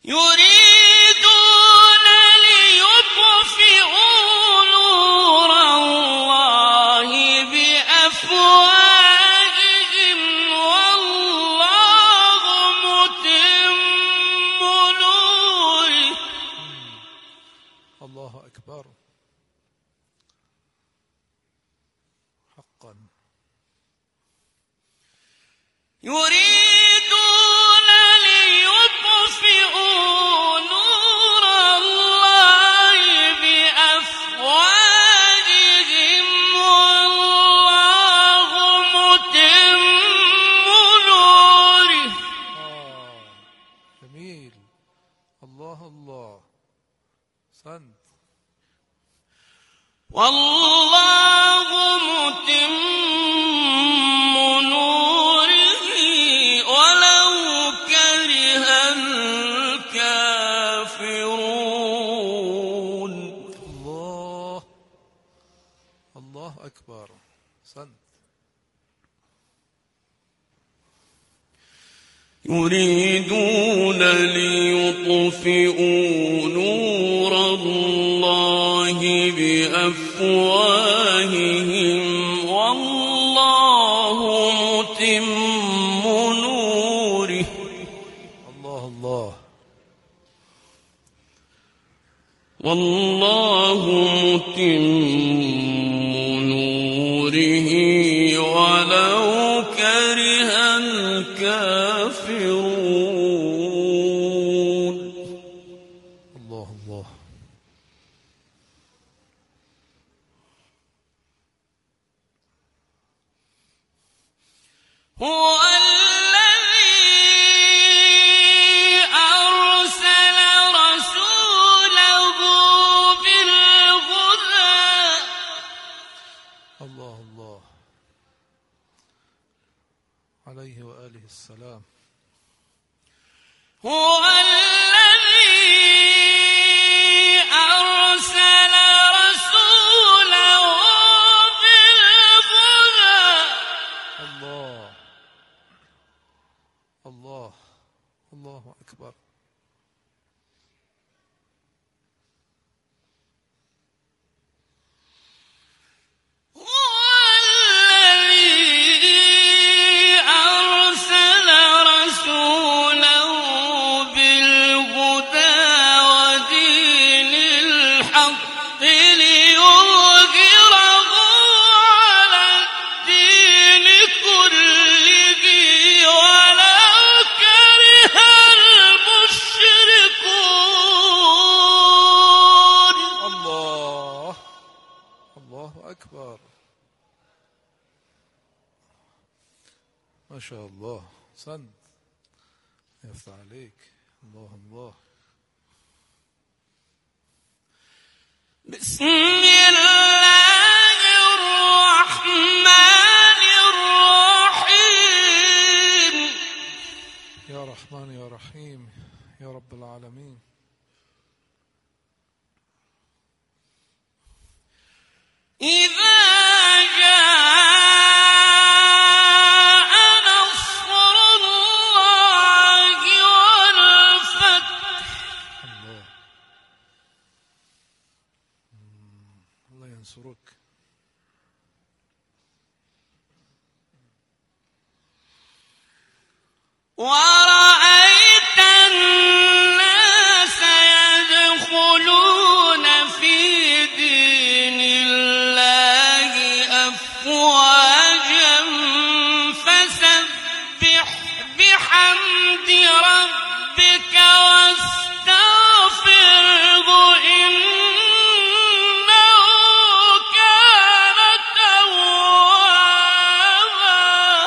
يريدون ليطفئوا نور الله بأفواههم والله متم نوره. الله أكبر. حقا. يريدون ليطفئوا نور الله بأفواههم والله متم نوره. جميل. الله الله. سند. والله متم نوره ولو كره الكافرون. الله الله أكبر. سند. يريدون ليطفئوا نور الله بأفواههم والله متم نوره. الله الله. والله متم نوره ولو كره الكافرون. الله الله. هو الذي أرسل رسوله بالهدى. الله الله عليه وآله السلام. هو الذي أرسل رسوله بالهدى. الله الله الله أكبر. أكبر. ما شاء الله. سند. يفتح عليك. الله الله. بسم الله الرحمن الرحيم. يا رحمن يا رحيم يا رب العالمين. إذا جاء نصر الله والفتح. الله ينصرك. ورأيت الناس يدخلون في دين الله أفواجا فسبح بحمد ربك واستغفره إنه كان توابا.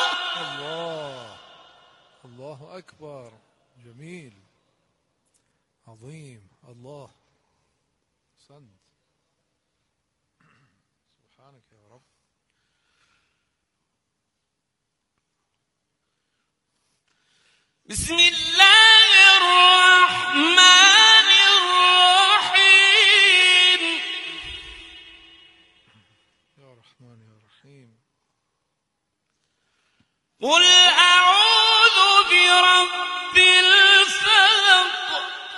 الله أكبر. جميل عظيم. الله. سند. سبحانك يا رب. بسم الله الرحمن الرحيم. يا رحمن يا رحيم. قل أعوذ برب الفلق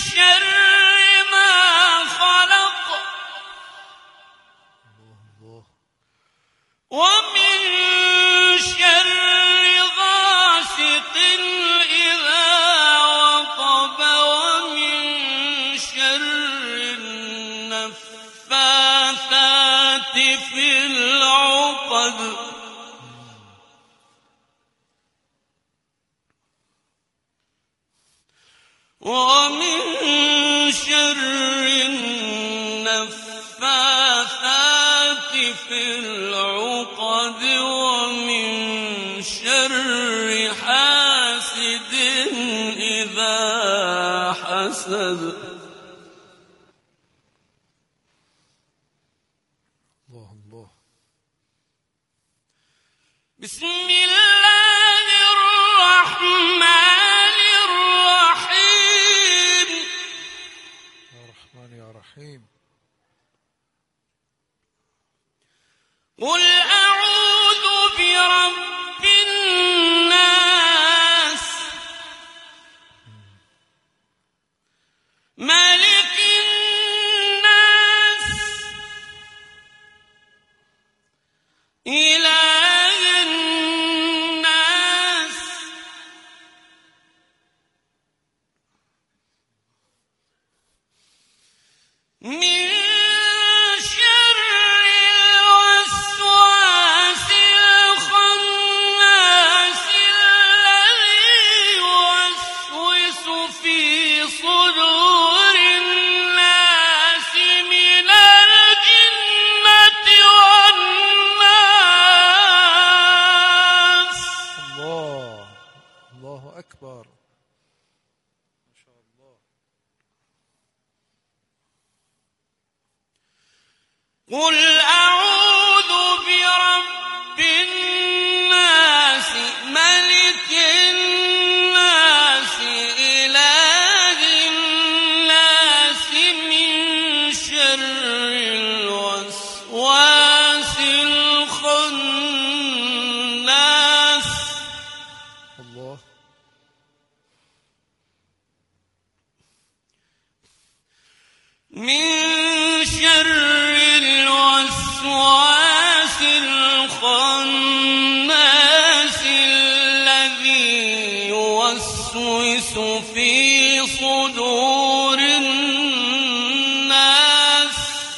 شر ما خلق ومن شر غاسق إذا وقب ومن شر النفاثات في العقد ومن شر النفاثات في العقد ومن شر حاسد إذا حسد. الله الله. بسم الله الرحمن الرحيم. يا رحمن يا رحيم. قل أعوذ برب الناس ملك الناس إله الناس من شر الوسواس الخناس الذي يوسوس في صدور الناس من الجنة والناس. الله الله أكبر. ما شاء الله. قل أعوذ برب الناس ملك الناس إله الناس من شر الوسواس الخناس. الله. من شر الوسواس الخناس الذي يوسوس في صدور الناس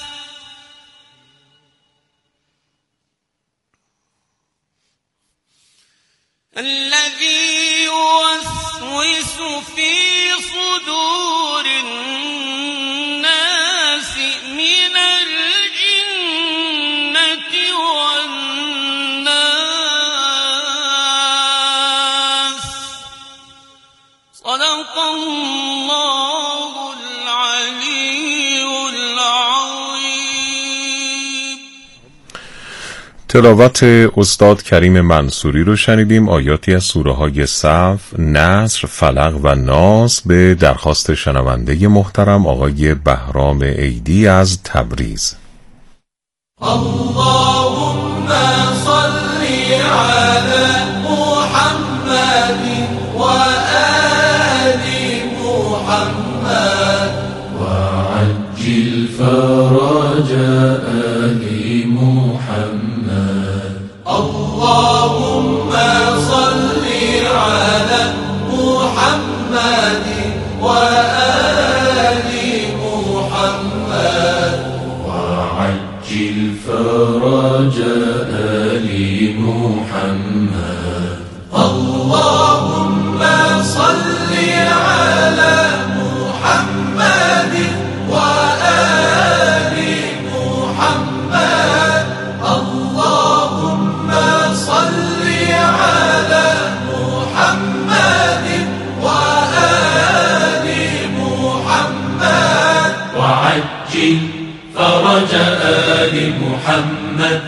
الذي يوسوس في صدور الناس من الجنة والناس. صدق الله العلي العظيم. تلاوت استاد کریم منصوری رو شنیدیم. آیاتی از سوره های صف، نصر، فلق و ناس به درخواست شنونده محترم آقای بهرام عیدی از تبریز. اللهم صل على محمد وآل محمد وعجل فرج آل محمد. اللهم صل على محمد وآل محمد وعجل فرج آل محمد. اللهم صل على محمد وآل محمد. اللهم صل على محمد وآل محمد وعجل فرج آل محمد.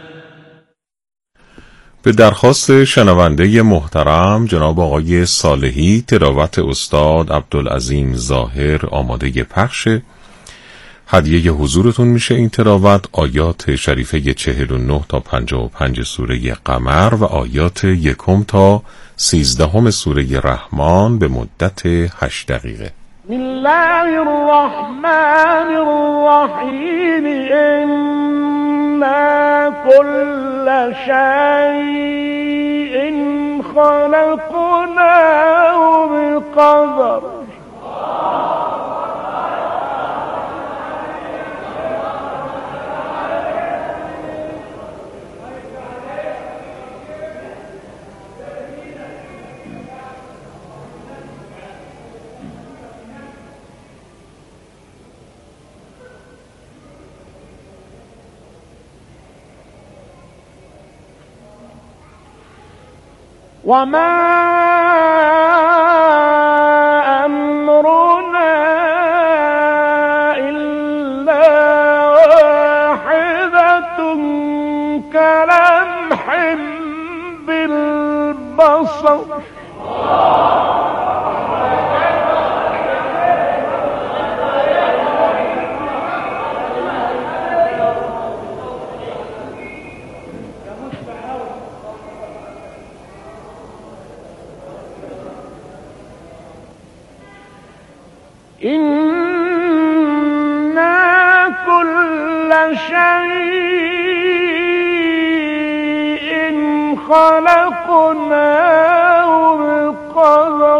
به درخواست شنونده محترم جناب آقای صالحی تلاوت استاد عبدالعظیم ظاهر آماده پخش. هدیه حضورتون میشه این تلاوت آیات شریفه 49 تا 55 سوره قمر و آیات 1 تا 13 سوره رحمان به مدت 8 دقیقه. بسم الله الرحمن الرحيم إنا كل شيء خلقناه بقدر وما أمرنا إلا واحدة كلمح بالبصر إنا كل شيء خلقناه بقدر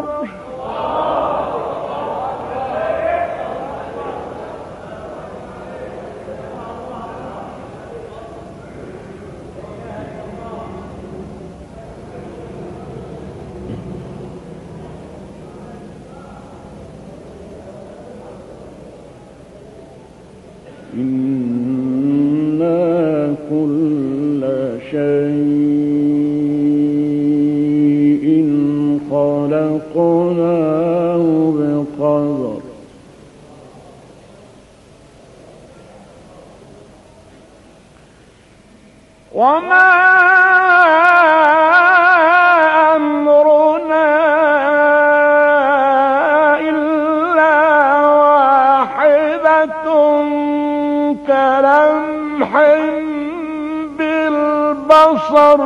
إنا كل شيء خلقناه بقدر وما أمرنا إلا واحدة كلمح بالبصر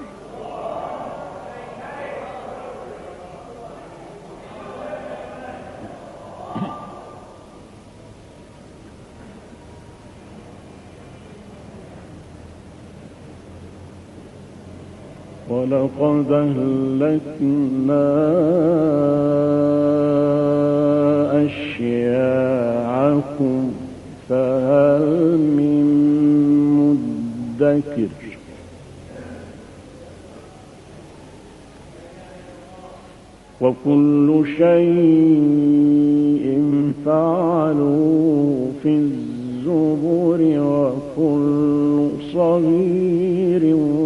ولقد أهلكنا أشياعكم فهل من مدكر وكل شيء فعلوه في الزبر وكل صغير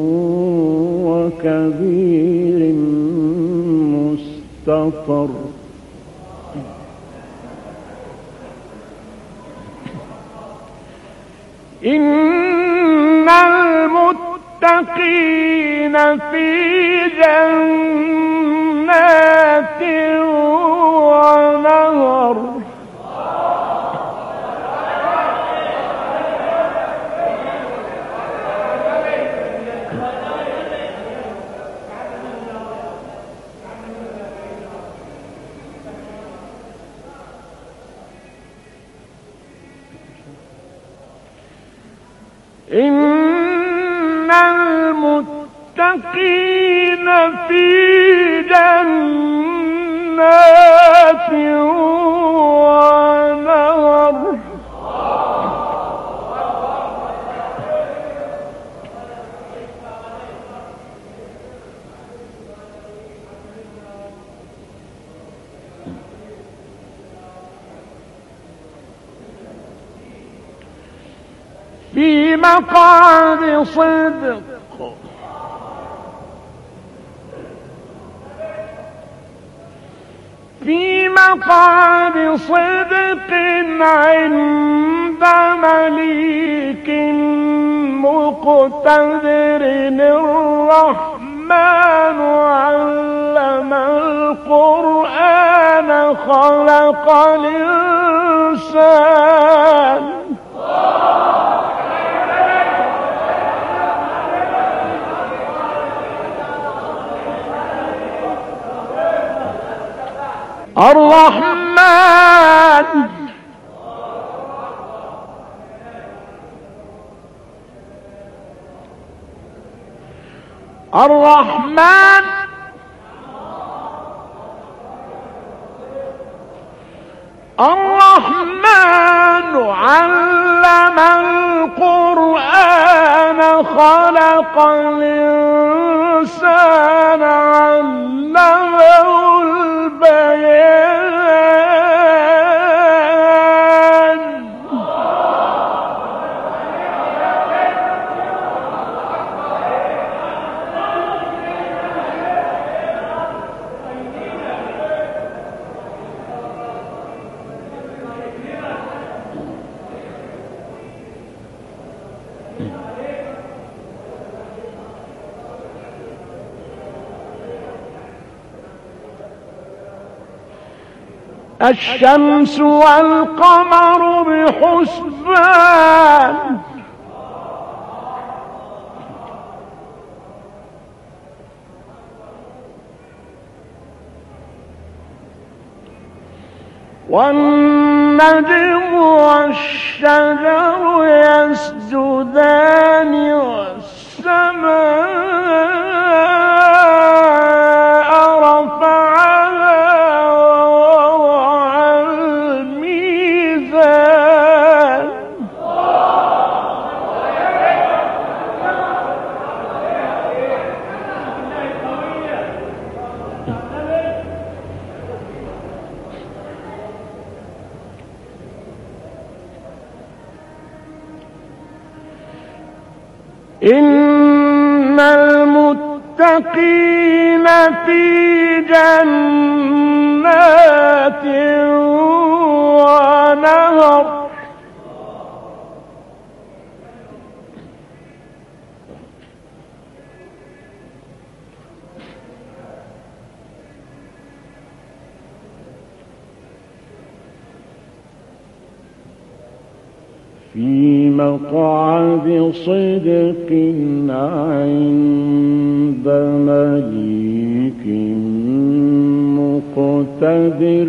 وكبير مستطر إن المتقين في جنات ونهر إن المتقين في جنات ونهر في مقعد صدق في مقعد صدق عند مليك مقتدر الرحمن علم القرآن خلق الإنسان الرحمن الرحمن علم القرآن خلق الإنسان علمه البيان الشمس والقمر بحسبان والنجم والشجر يسجدان والسماء رفعها ووضع الميزان إن المتقين في جنات ونهر في مقعد صدق عند مليك مقتدر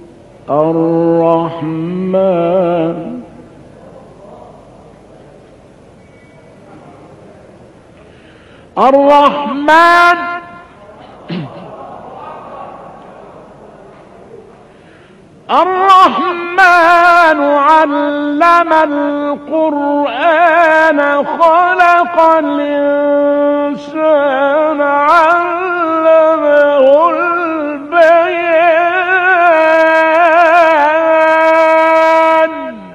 الرحمن علم القرآن خلق الإنسان علمه البيان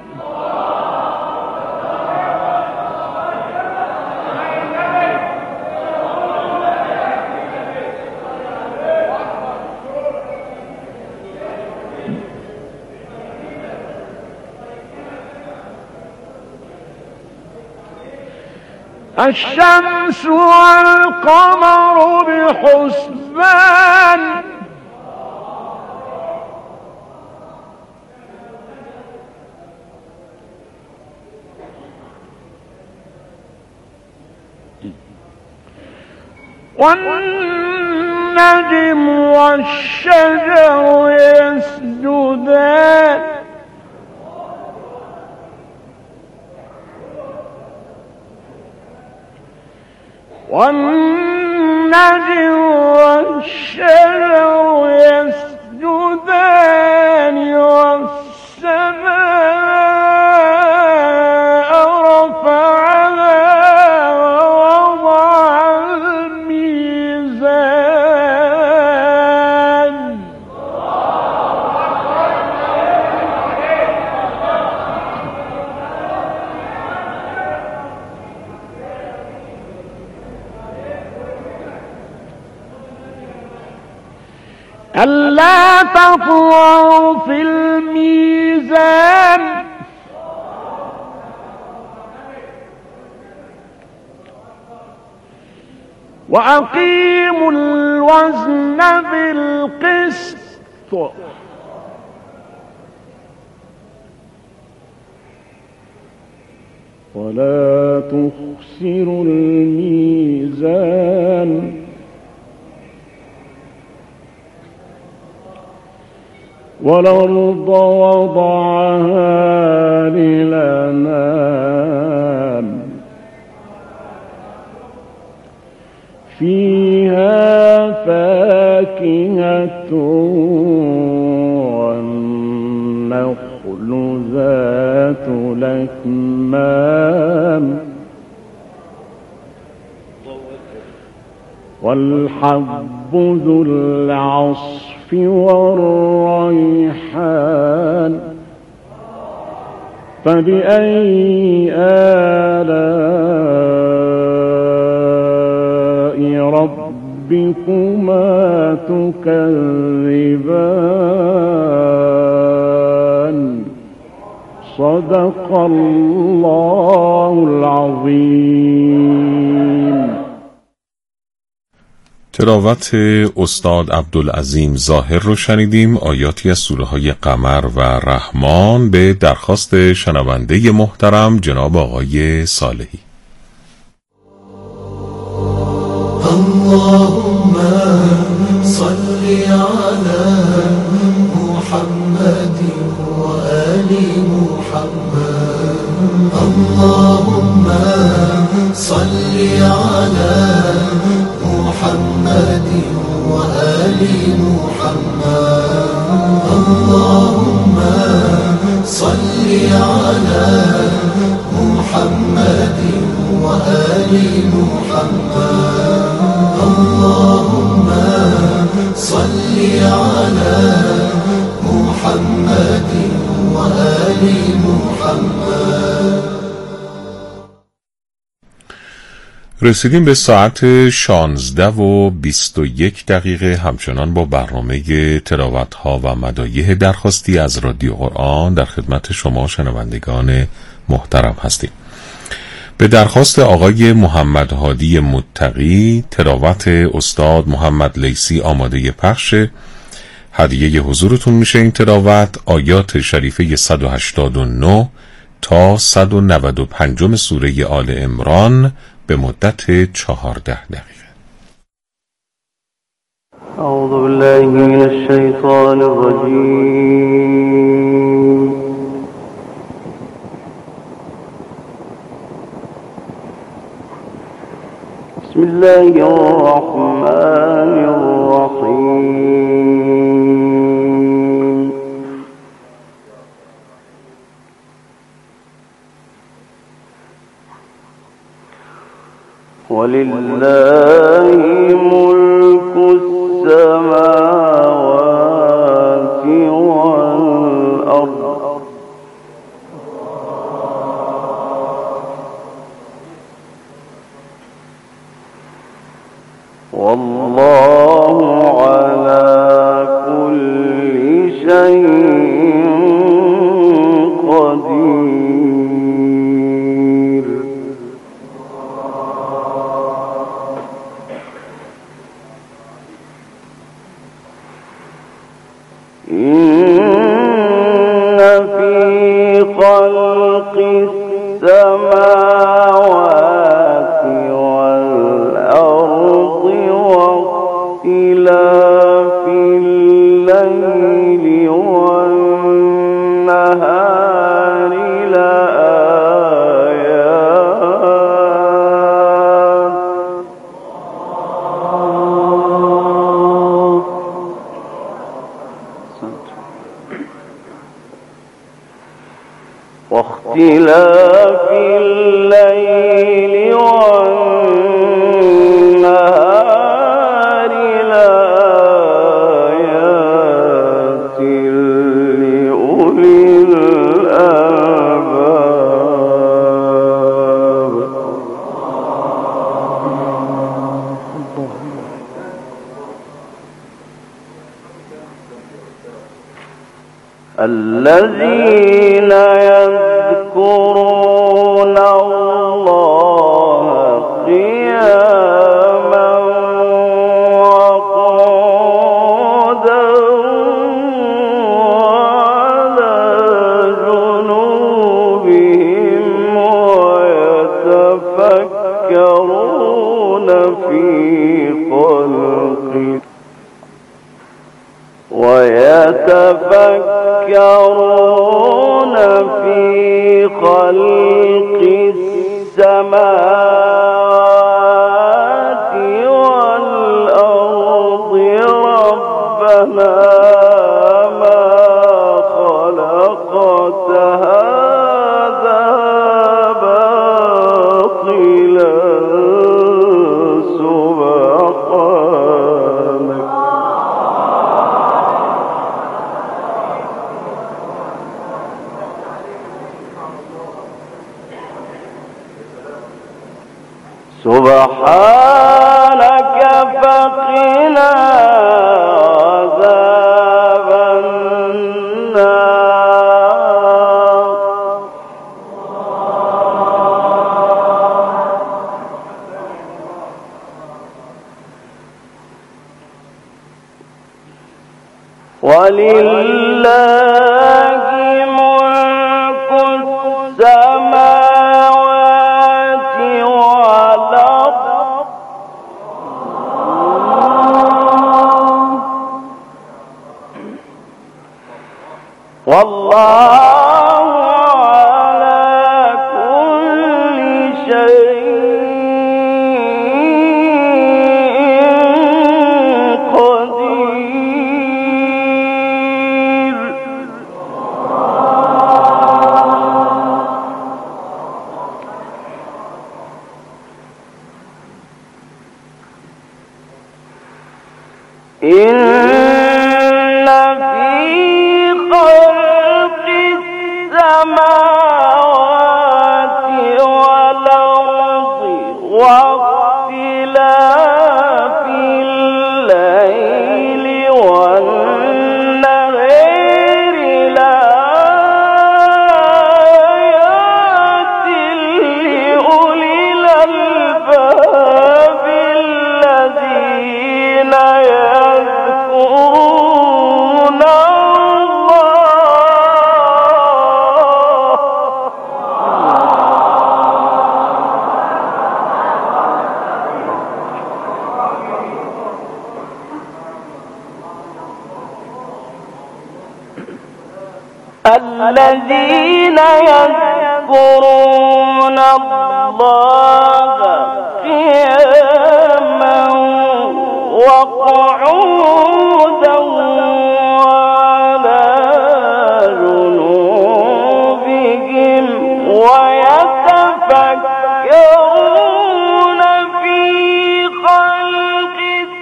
الشمس والقمر بحسبان والنجم والشجر يسجدان والنجم والشجر يسجدان والسماء رفعها ووضع الميزان ألا تطغوا في الميزان وأقيموا الوزن بالقسط ولا تخسروا الميزان والأرض وضعها للأنام فيها ذات الأكمام والحب ذو العصف والريحان فبأي آلاء ربكما تكذبان صدق الله العظيم. تلاوت استاد عبدالعظیم ظاهر رو شنیدیم. آیاتی از سوره های قمر و رحمان به درخواست شنونده محترم جناب آقای صالحی. اللهم صل على محمد وآل محمد. اللهم صل على محمد وآل محمد. اللهم صل على محمد وآل محمد. اللهم صل على محمد وآل محمد. رسیدیم به ساعت 16:21 همچنان با برنامه تلاوت ها و مدایح درخواستی از رادیو قرآن در خدمت شما شنوندگان محترم هستیم. به درخواست آقای محمد هادی متقی تلاوت استاد محمد لیثی آماده پخش. هدیه حضورتون میشه این تلاوت آیات شریفه 189 تا 195 سوره آل عمران به مدت 14 دقیقه. اعوذ بالله من الشیطان الرجیم. بسم الله الرحمن الرحیم. ولله ملك السماوات والأرض والله على كل شيء قدير. إن في خلق السماوات والأرض واختلاف الليل والنهار لآيات واختلاف الليل والنهار لآيات لأولي الألباب. الذين يذكرون الله قياما وقعودا وعلى جنوبهم ويتفكرون في خلق السماوات والأرض ربنا ما خلقت سبحانك فقنا عذاب النار. ولله ملك السماوات والأرض والله على كل شيء قدير. إن في خلق السماوات والأرض واختلاف الليل والنهار لآيات لأولي الألباب الذين يذكرون الذين يذكرون الله قياما وقعودا وعلى جنوبهم ويتفكرون في خلق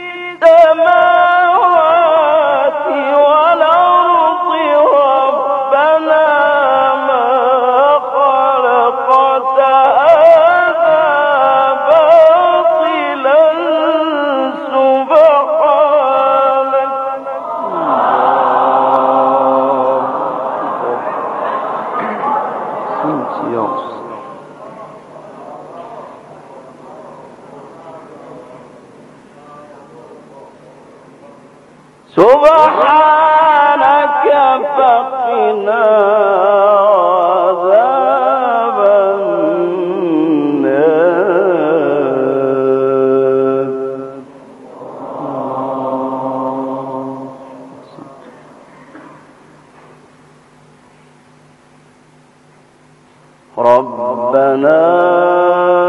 السماوات والأرض ربنا ما خلقت هذا باطلا سبحانك فقنا عذاب النار. ربنا